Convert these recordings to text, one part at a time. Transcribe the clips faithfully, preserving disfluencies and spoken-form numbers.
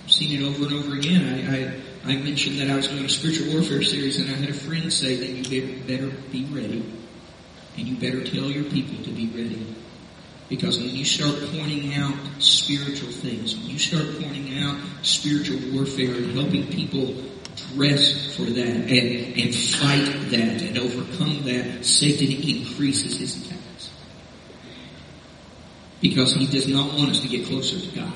I've seen it over and over again. I, I, I mentioned that I was doing a spiritual warfare series, and I had a friend say that you better be ready, and you better tell your people to be ready. Because when you start pointing out spiritual things, when you start pointing out spiritual warfare and helping people dress for that and, and fight that and overcome that, Satan increases his attacks. Because he does not want us to get closer to God.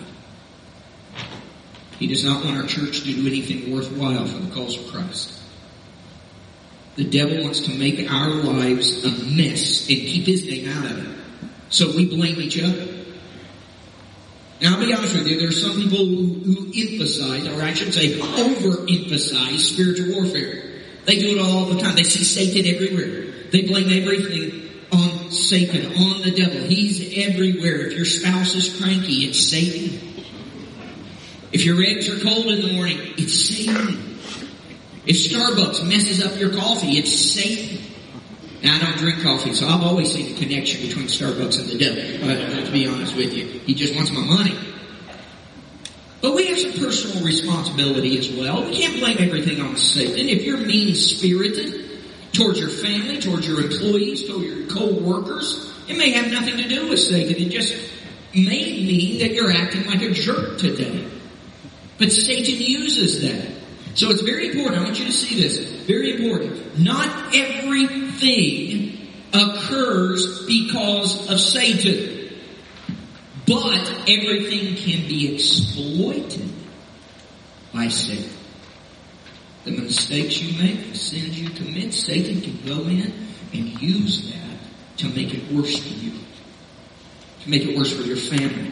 He does not want our church to do anything worthwhile for the cause of Christ. The devil wants to make our lives a mess and keep his name out of it. So we blame each other. Now, I'll be honest with you, there are some people who, who emphasize, or I should say overemphasize, spiritual warfare. They do it all the time. They see Satan everywhere. They blame everything on Satan, on the devil. He's everywhere. If your spouse is cranky, it's Satan. If your eggs are cold in the morning, it's Satan. If Starbucks messes up your coffee, it's Satan. Now, I don't drink coffee, so I've always seen a connection between Starbucks and the devil, uh, to be honest with you. He just wants my money. But we have some personal responsibility as well. We can't blame everything on Satan. If you're mean-spirited towards your family, towards your employees, towards your co-workers, it may have nothing to do with Satan. It just may mean that you're acting like a jerk today. But Satan uses that. So it's very important. I want you to see this. Very important. Not everything occurs because of Satan. But everything can be exploited by Satan. The mistakes you make, the sins you commit, Satan can go in and use that to make it worse for you. To make it worse for your family.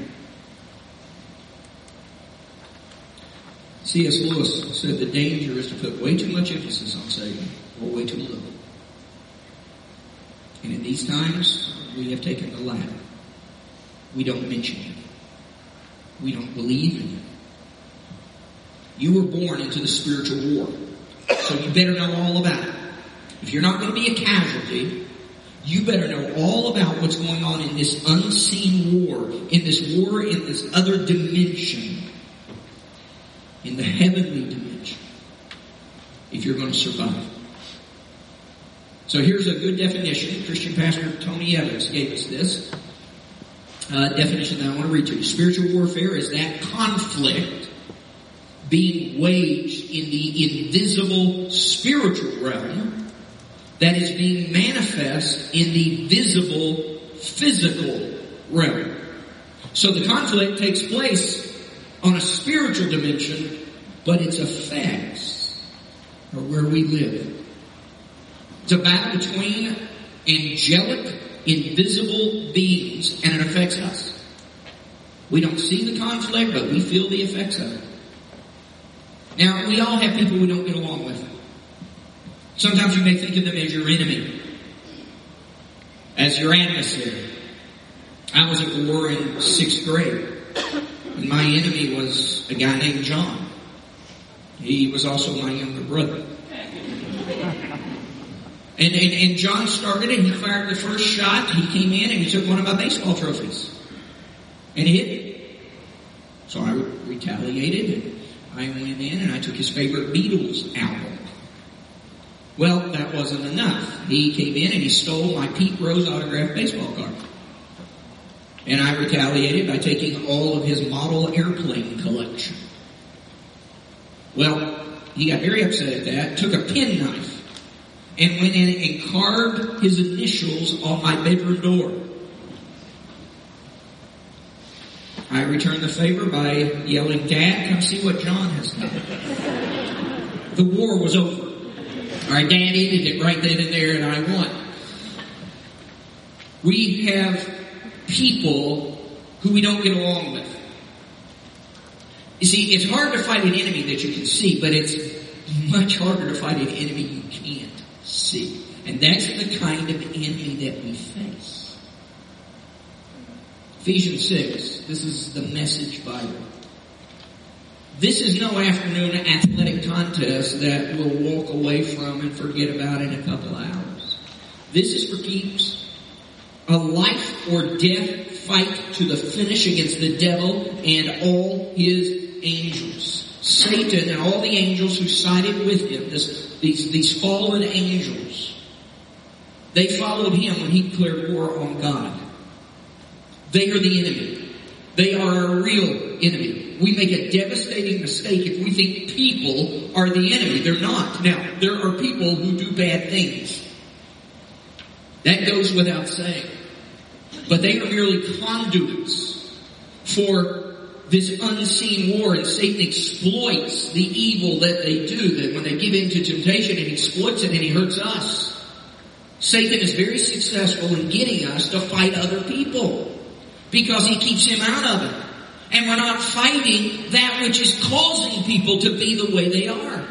C S Lewis said the danger is to put way too much emphasis on Satan or way too little. And in these times, we have taken the latter. We don't mention it. We don't believe in it. You were born into the spiritual war, so you better know all about it. If you're not going to be a casualty, you better know all about what's going on in this unseen war, in this war in this other dimension. In the heavenly dimension, if you're going to survive. So here's a good definition. Christian pastor Tony Evans gave us this uh, definition that I want to read to you. Spiritual warfare is that conflict being waged in the invisible spiritual realm that is being manifest in the visible physical realm. So the conflict takes place on a spiritual dimension, but its effects are where we live. It's a battle between angelic, invisible beings, and it affects us. We don't see the conflict, but we feel the effects of it. Now, we all have people we don't get along with. Sometimes you may think of them as your enemy, as your adversary. I was at war in sixth grade. And my enemy was a guy named John. He was also my younger brother. And, and, and John started and he fired the first shot. He came in and he took one of my baseball trophies. And hit me. So I retaliated and I went in and I took his favorite Beatles album. Well, that wasn't enough. He came in and he stole my Pete Rose autographed baseball card. And I retaliated by taking all of his model airplane collection. Well, he got very upset at that, took a penknife, and went in and carved his initials on my bedroom door. I returned the favor by yelling, "Dad, come see what John has done." The war was over. All right, Dad ended it right then and there, and I won. We have people who we don't get along with. You see, it's hard to fight an enemy that you can see, but it's much harder to fight an enemy you can't see. And that's the kind of enemy that we face. Ephesians six, this is the Message Bible. This is no afternoon athletic contest that we'll walk away from and forget about in a couple hours. This is for keeps. A life or death fight to the finish against the devil and all his angels. Satan and all the angels who sided with him, this, these, these fallen angels, they followed him when he declared war on God. They are the enemy. They are our real enemy. We make a devastating mistake if we think people are the enemy. They're not. Now, there are people who do bad things. That goes without saying. But they are merely conduits for this unseen war, and Satan exploits the evil that they do, that when they give in to temptation, and he exploits it and he hurts us. Satan is very successful in getting us to fight other people because he keeps him out of it. And we're not fighting that which is causing people to be the way they are.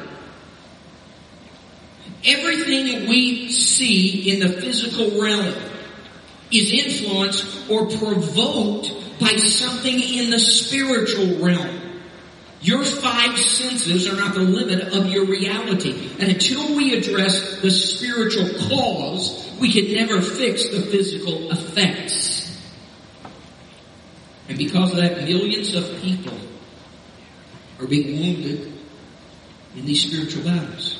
Everything we see in the physical realm is influenced or provoked by something in the spiritual realm. Your five senses are not the limit of your reality. And until we address the spiritual cause, we can never fix the physical effects. And because of that, millions of people are being wounded in these spiritual battles.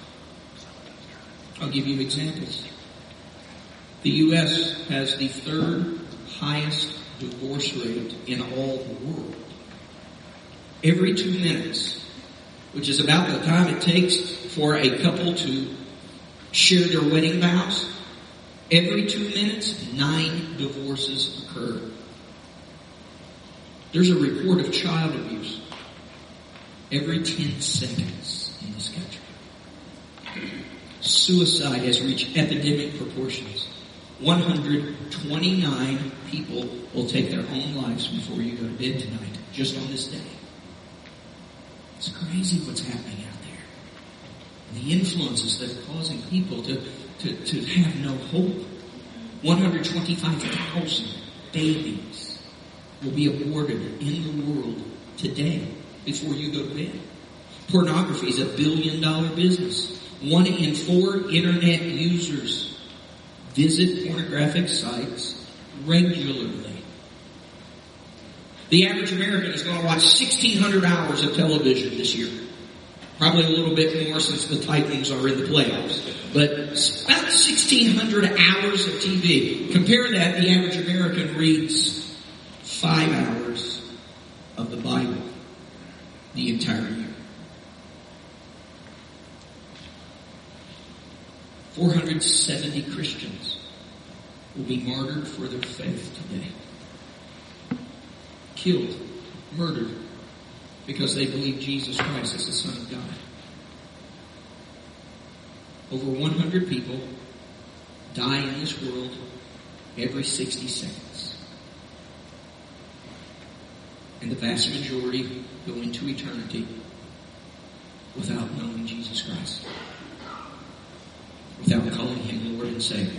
I'll give you examples. The U S has the third highest divorce rate in all the world. Every two minutes, which is about the time it takes for a couple to share their wedding vows, every two minutes, nine divorces occur. There's a report of child abuse every ten seconds in this country. Suicide has reached epidemic proportions. one hundred twenty-nine people will take their own lives before you go to bed tonight, just on this day. It's crazy what's happening out there. The influences that are causing people to, to, to have no hope. one hundred twenty-five thousand babies will be aborted in the world today before you go to bed. Pornography is a billion dollar business. One in four internet users visit pornographic sites regularly. The average American is going to watch sixteen hundred hours of television this year. Probably a little bit more since the Titans are in the playoffs. But about sixteen hundred hours of T V. Compare that, the average American reads five hours of the Bible the entire year. four hundred seventy Christians will be martyred for their faith today. Killed, murdered, because they believe Jesus Christ is the Son of God. Over one hundred people die in this world every sixty seconds. And the vast majority go into eternity without knowing Jesus Christ. Without calling Him Lord and Savior.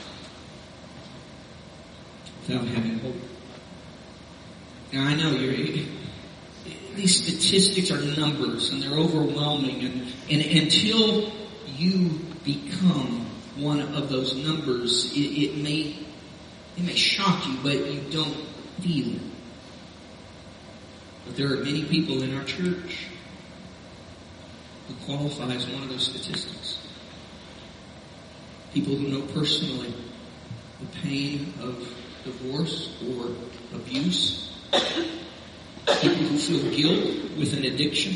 Without having hope. Now I know you're, these statistics are numbers and they're overwhelming, and, and until you become one of those numbers, it, it may it may shock you, but you don't feel it. But there are many people in our church who qualify as one of those statistics. People who know personally the pain of divorce or abuse. People who feel guilt with an addiction.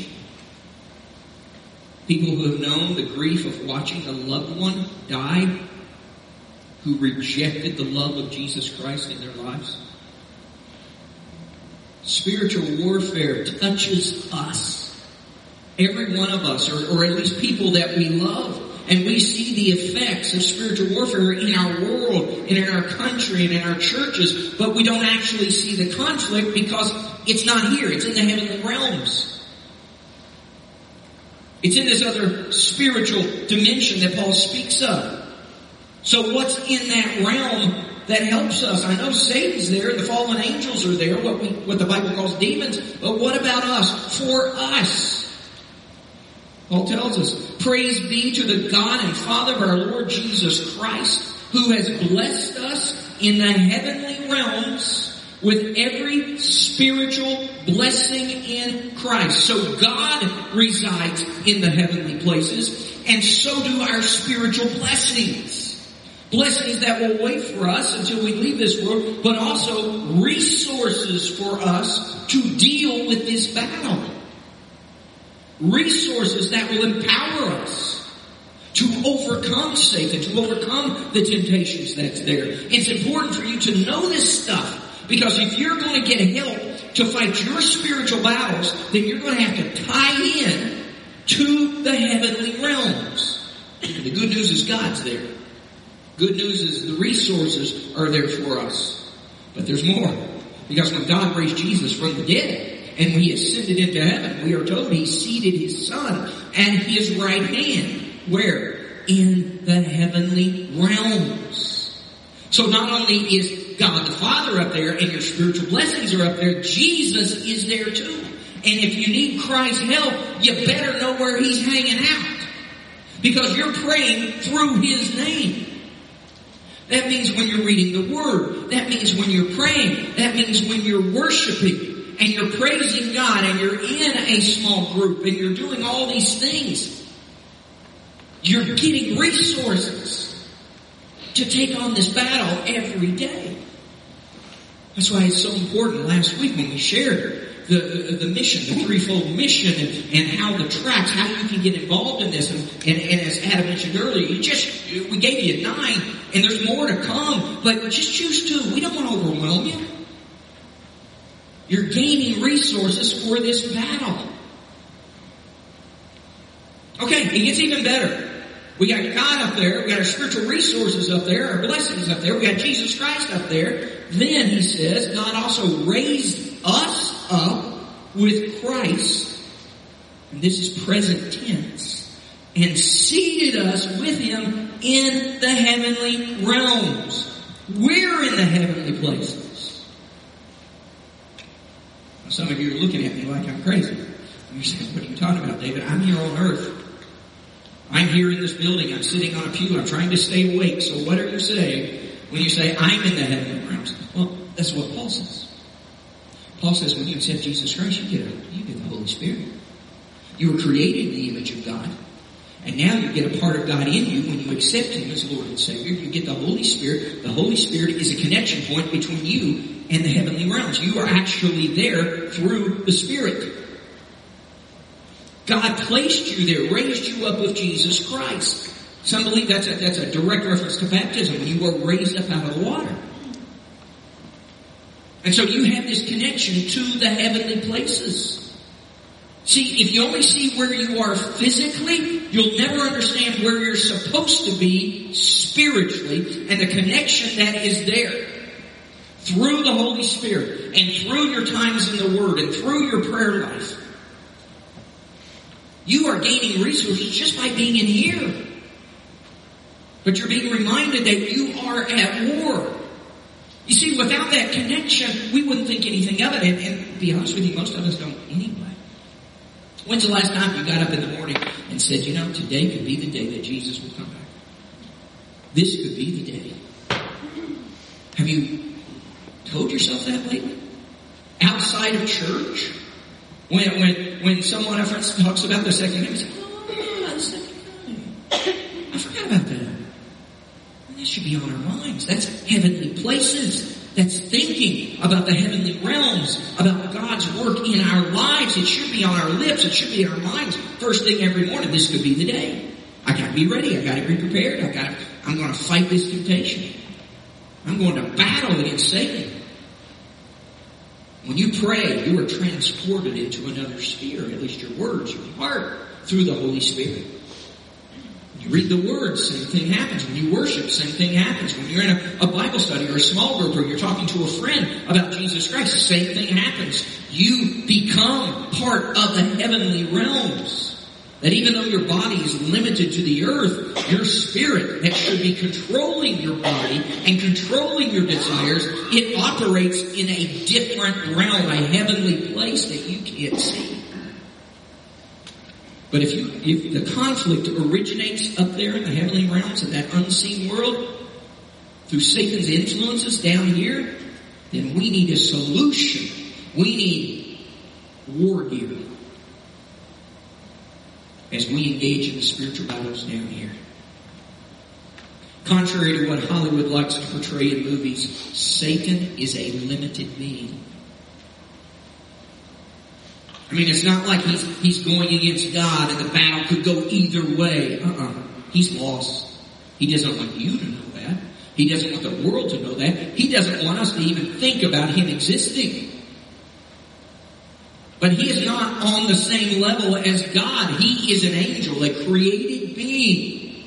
People who have known the grief of watching a loved one die, who rejected the love of Jesus Christ in their lives. Spiritual warfare touches us. Every one of us, or, or at least people that we love. And we see the effects of spiritual warfare in our world, and in our country, and in our churches, but we don't actually see the conflict because it's not here. It's in the heavenly realms. It's in this other spiritual dimension that Paul speaks of. So what's in that realm that helps us? I know Satan's there, the fallen angels are there, what we, what the Bible calls demons, but what about us? For us. Paul tells us, praise be to the God and Father of our Lord Jesus Christ, who has blessed us in the heavenly realms with every spiritual blessing in Christ. So God resides in the heavenly places, and so do our spiritual blessings. Blessings that will wait for us until we leave this world, but also resources for us to deal with this battle. Resources that will empower us to overcome Satan, to overcome the temptations that's there. It's important for you to know this stuff, because if you're going to get help to fight your spiritual battles, then you're going to have to tie in to the heavenly realms. And the good news is God's there. Good news is the resources are there for us. But there's more. Because when God raised Jesus from the dead, and when He ascended into heaven, we are told He seated His Son at His right hand. Where? In the heavenly realms. So not only is God the Father up there and your spiritual blessings are up there, Jesus is there too. And if you need Christ's help, you better know where He's hanging out. Because you're praying through His name. That means when you're reading the Word. That means when you're praying. That means when you're worshiping and you're praising God and you're in a small group and you're doing all these things. You're getting resources to take on this battle every day. That's why it's so important. Last week when we shared the, the, the mission, the threefold mission, and, and how the tracks, how you can get involved in this. And, and, and as Adam mentioned earlier, you just, we gave you nine, and there's more to come, but just choose two. We don't want to overwhelm you. You're gaining resources for this battle. Okay, it gets even better. We got God up there, we got our spiritual resources up there, our blessings up there, we got Jesus Christ up there. Then he says, God also raised us up with Christ, and this is present tense, and seated us with Him in the heavenly realms. We're in the heavenly places. Now, some of you are looking at me like I'm crazy. You're saying, what are you talking about, David? I'm here on earth. I'm here in this building. I'm sitting on a pew. I'm trying to stay awake. So what are you saying when you say, I'm in the heavenly realms? Well, that's what Paul says. Paul says when you accept Jesus Christ, you get, a, you get the Holy Spirit. You were created in the image of God. And now you get a part of God in you when you accept Him as Lord and Savior. You get the Holy Spirit. The Holy Spirit is a connection point between you and the heavenly realms. You are actually there through the Spirit. God placed you there, raised you up with Jesus Christ. Some believe that's a, that's a direct reference to baptism, when you were raised up out of the water. And so you have this connection to the heavenly places. See, if you only see where you are physically, you'll never understand where you're supposed to be spiritually and the connection that is there. Through the Holy Spirit and through your times in the Word and through your prayer life. You are gaining resources just by being in here. But you're being reminded that you are at war. You see, without that connection, we wouldn't think anything of it. And, and to be honest with you, most of us don't anyway. When's the last time you got up in the morning and said, you know, today could be the day that Jesus will come back? This could be the day. Have you told yourself that lately? Outside of church? When when when someone else talks about the second coming, say, oh, the second coming. I forgot about that. That should be on our minds. That's heavenly places. That's thinking about the heavenly realms, about God's work in our lives. It should be on our lips. It should be in our minds. First thing every morning, this could be the day. I got to be ready. I got to be prepared. I got. I'm going to fight this temptation. I'm going to battle against Satan. When you pray, you are transported into another sphere, at least your words, your heart, through the Holy Spirit. When you read the Word, same thing happens. When you worship, same thing happens. When you're in a, a Bible study or a small group or you're talking to a friend about Jesus Christ, the same thing happens. You become part of the heavenly realms. That even though your body is limited to the earth, your spirit that should be controlling your body and controlling your desires, it operates in a different realm, a heavenly place that you can't see. But if you, if the conflict originates up there in the heavenly realms, in that unseen world, through Satan's influences down here, then we need a solution. We need war gear as we engage in the spiritual battles down here. Contrary to what Hollywood likes to portray in movies, Satan is a limited being. I mean, it's not like he's, he's going against God and the battle could go either way. Uh-uh. He's lost. He doesn't want you to know that. He doesn't want the world to know that. He doesn't want us to even think about him existing. But he is not on the same level as God. He is an angel, a created being.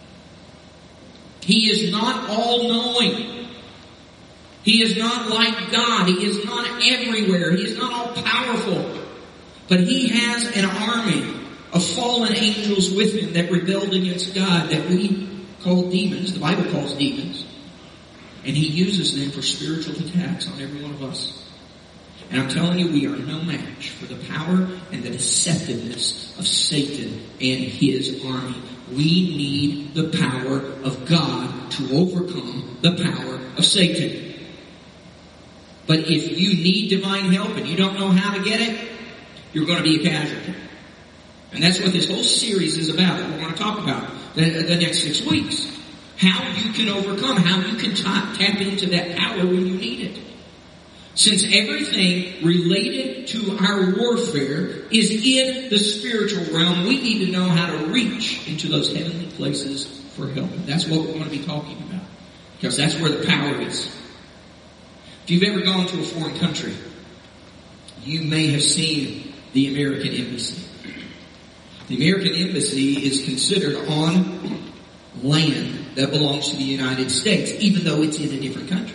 He is not all-knowing. He is not like God. He is not everywhere. He is not all-powerful. But he has an army of fallen angels with him that rebelled against God, that we call demons. The Bible calls demons. And he uses them for spiritual attacks on every one of us. And I'm telling you, we are no match for the power and the deceptiveness of Satan and his army. We need the power of God to overcome the power of Satan. But if you need divine help and you don't know how to get it, you're going to be a casualty. And that's what this whole series is about. We're going to talk about the, the next six weeks. How you can overcome, how you can tap, tap into that power when you need it. Since everything related to our warfare is in the spiritual realm, we need to know how to reach into those heavenly places for help. That's what we're going to be talking about. Because that's where the power is. If you've ever gone to a foreign country, you may have seen the American Embassy. The American Embassy is considered on land that belongs to the United States, even though it's in a different country.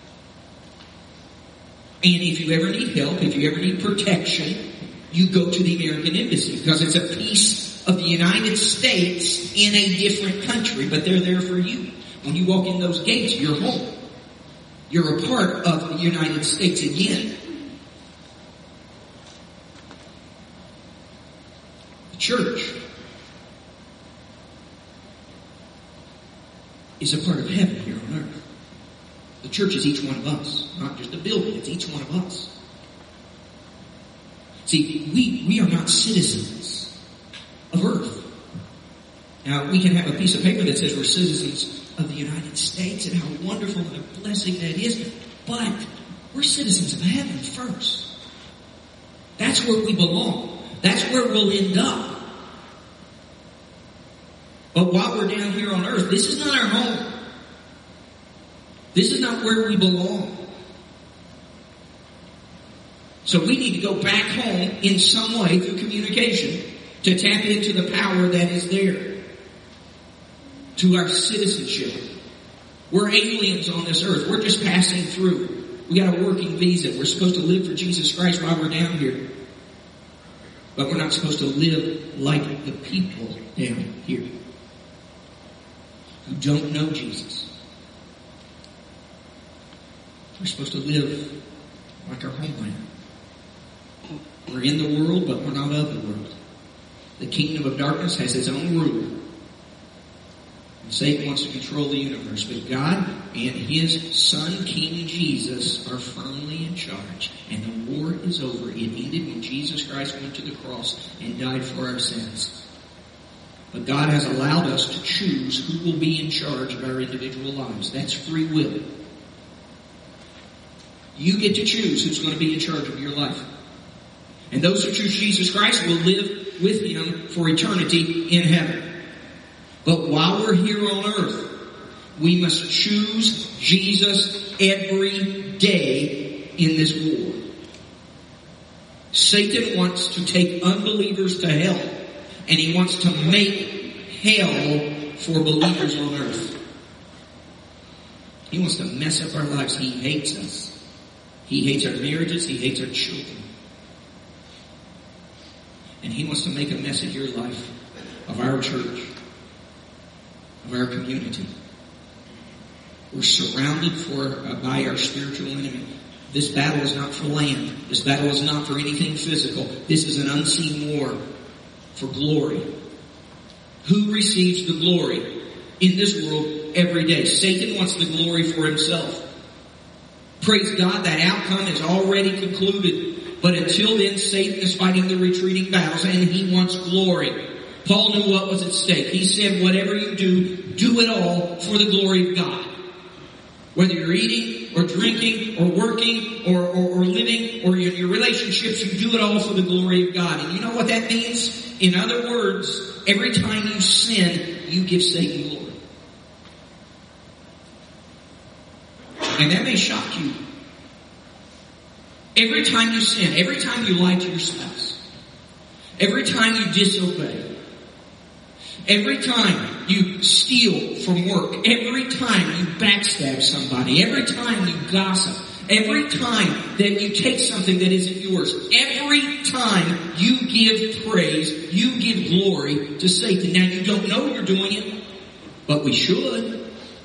And if you ever need help, if you ever need protection, you go to the American Embassy because it's a piece of the United States in a different country, but they're there for you. When you walk in those gates, you're home. You're a part of the United States again. The church is a part of heaven here on earth. The church is each one of us, not just a building, it's each one of us. See, we, we are not citizens of earth. Now, we can have a piece of paper that says we're citizens of the United States and how wonderful and a blessing that is, but we're citizens of heaven first. That's where we belong. That's where we'll end up. But while we're down here on earth, this is not our home. This is not where we belong. So we need to go back home in some way through communication to tap into the power that is there. To our citizenship. We're aliens on this earth. We're just passing through. We got a working visa. We're supposed to live for Jesus Christ while we're down here. But we're not supposed to live like the people down here who don't know Jesus. We're supposed to live like our homeland. We're in the world, but we're not of the world. The kingdom of darkness has its own rule. And Satan wants to control the universe, but God and His Son, King Jesus, are firmly in charge. And the war is over. It ended when Jesus Christ went to the cross and died for our sins. But God has allowed us to choose who will be in charge of our individual lives. That's free will. You get to choose who's going to be in charge of your life. And those who choose Jesus Christ will live with Him for eternity in heaven. But while we're here on earth, we must choose Jesus every day in this war. Satan wants to take unbelievers to hell, and he wants to make hell for believers on earth. He wants to mess up our lives. He hates us. He hates our marriages. He hates our children. And he wants to make a mess of your life, of our church, of our community. We're surrounded for uh, by our spiritual enemy. This battle is not for land. This battle is not for anything physical. This is an unseen war for glory. Who receives the glory in this world every day? Satan wants the glory for himself. Praise God, that outcome is already concluded. But until then, Satan is fighting the retreating battles, and he wants glory. Paul knew what was at stake. He said, whatever you do, do it all for the glory of God. Whether you're eating or drinking or working or, or, or living or your, your relationships, you do it all for the glory of God. And you know what that means? In other words, every time you sin, you give Satan glory. And that may shock you. Every time you sin, every time you lie to your spouse, every time you disobey, every time you steal from work, every time you backstab somebody, every time you gossip, every time that you take something that isn't yours, every time you give praise, you give glory to Satan. Now you don't know you're doing it, but we should.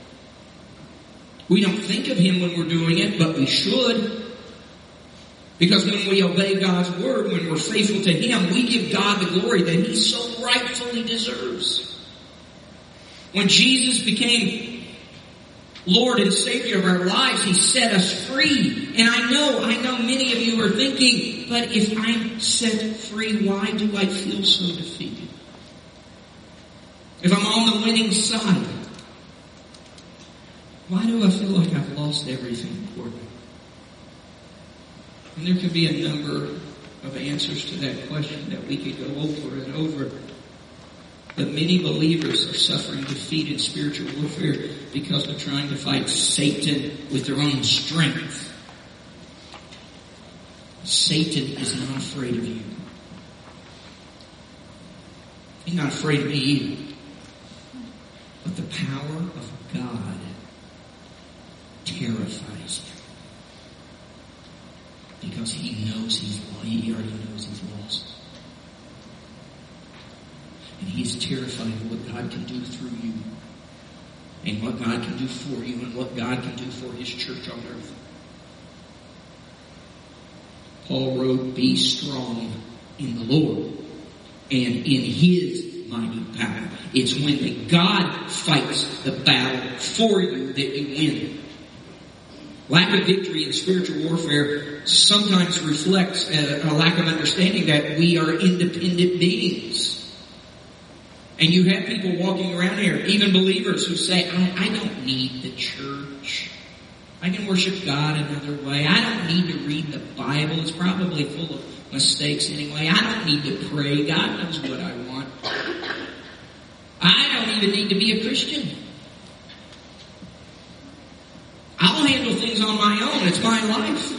We don't think of him when we're doing it, but we should. Because when we obey God's word, when we're faithful to him, we give God the glory that he so rightfully deserves. When Jesus became Lord and Savior of our lives, he set us free. And I know, I know many of you are thinking, but if I'm set free, why do I feel so defeated? If I'm on the winning side, why do I feel like I've lost everything important? And there could be a number of answers to that question that we could go over and over. But many believers are suffering defeat in spiritual warfare because they're trying to fight Satan with their own strength. Satan is not afraid of you. He's not afraid of me either. But the power of God terrifies him. Because he knows he's he already knows he's lost. And he's terrified of what God can do through you. And what God can do for you and what God can do for his church on earth. Paul wrote, be strong in the Lord and in his mighty power. It's when the God fights the battle for you that you win. Lack of victory in spiritual warfare sometimes reflects a, a lack of understanding that we are independent beings. And you have people walking around here, even believers, who say, I, I don't need the church. I can worship God another way. I don't need to read the Bible. It's probably full of mistakes anyway. I don't need to pray. God knows what I want. I don't even need to be a Christian. I'll handle things on my own. It's my life.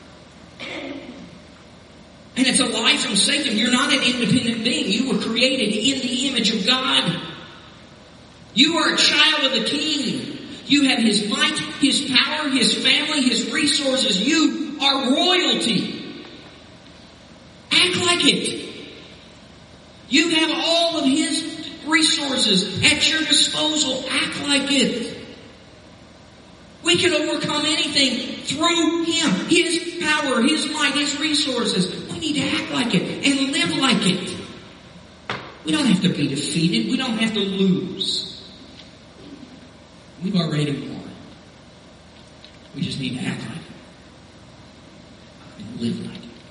And it's a lie from Satan. You're not an independent being. You were created in the image of God. You are a child of the King. You have his might, his power, his family, his resources. You are royalty. Act like it. You have all of his resources at your disposal. Act like it. We can overcome anything through him. His power, his might, his resources. We need to act like it and live like it. We don't have to be defeated. We don't have to lose. We've already won. We just need to act like it and live like it.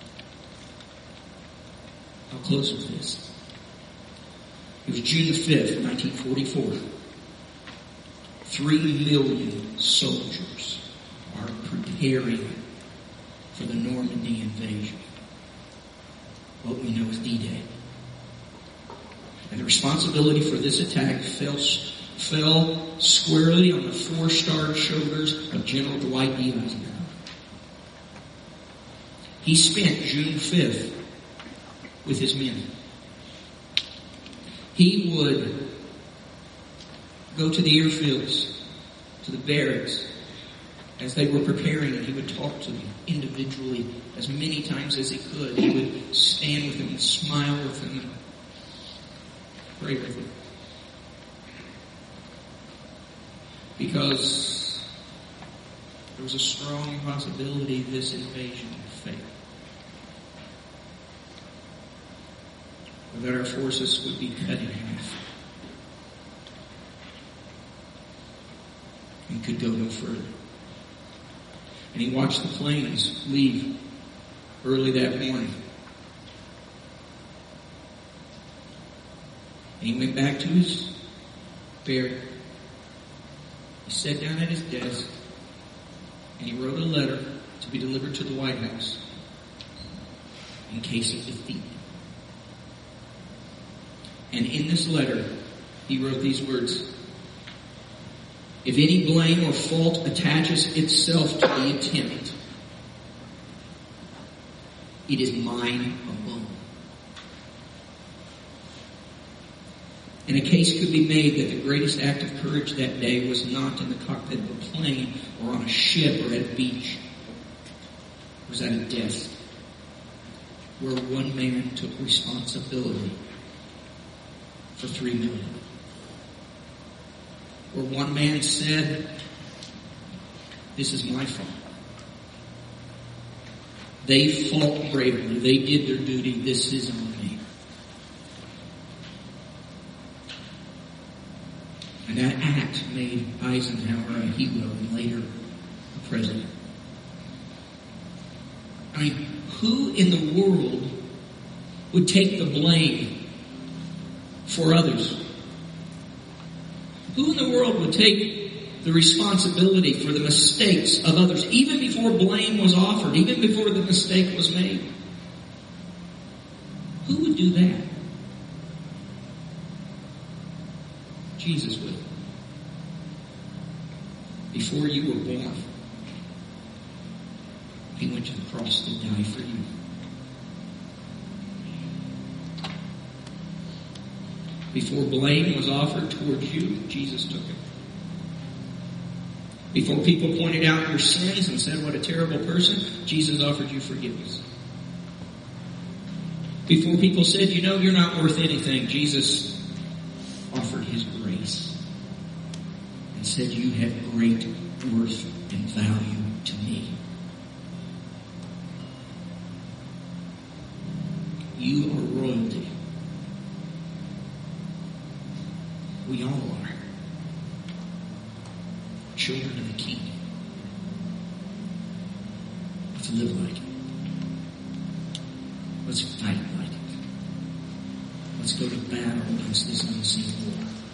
I'll close with this. It was June the fifth, nineteen forty-four. Three million soldiers are preparing for the Normandy invasion. What we know as D-Day. And the responsibility for this attack fell, fell squarely on the four-star shoulders of General Dwight D. Eisenhower. He spent June fifth with his men. He would go to the airfields, to the barracks, as they were preparing, and he would talk to them individually as many times as he could. He would stand with them and smile with them and pray with them. Because there was a strong possibility this invasion would fail. Or that our forces would be cut in half. And could go no further. And he watched the planes leave early that morning. And he went back to his bed. He sat down at his desk and he wrote a letter to be delivered to the White House in case of defeat. And in this letter, he wrote these words: if any blame or fault attaches itself to the attempt, it is mine alone. And a case could be made that the greatest act of courage that day was not in the cockpit of a plane or on a ship or at a beach. It was at a desk where one man took responsibility for three million. Where one man said, this is my fault. They fought bravely. They did their duty. This is on me. And that act made Eisenhower a hero and later a president. I mean, who in the world would take the blame for others? Who in the world would take the responsibility for the mistakes of others, even before blame was offered, even before the mistake was made? Who would do that? Jesus would. Before you were born, he went to the cross to die for you. Before blame was offered towards you, Jesus took it. Before people pointed out your sins and said, what a terrible person, Jesus offered you forgiveness. Before people said, you know, you're not worth anything, Jesus offered his grace and said, you have great worth and value to me. You are royalty. We all are. Children of the King. Let's live like it. Let's fight like it. Let's go to battle against this unseen war.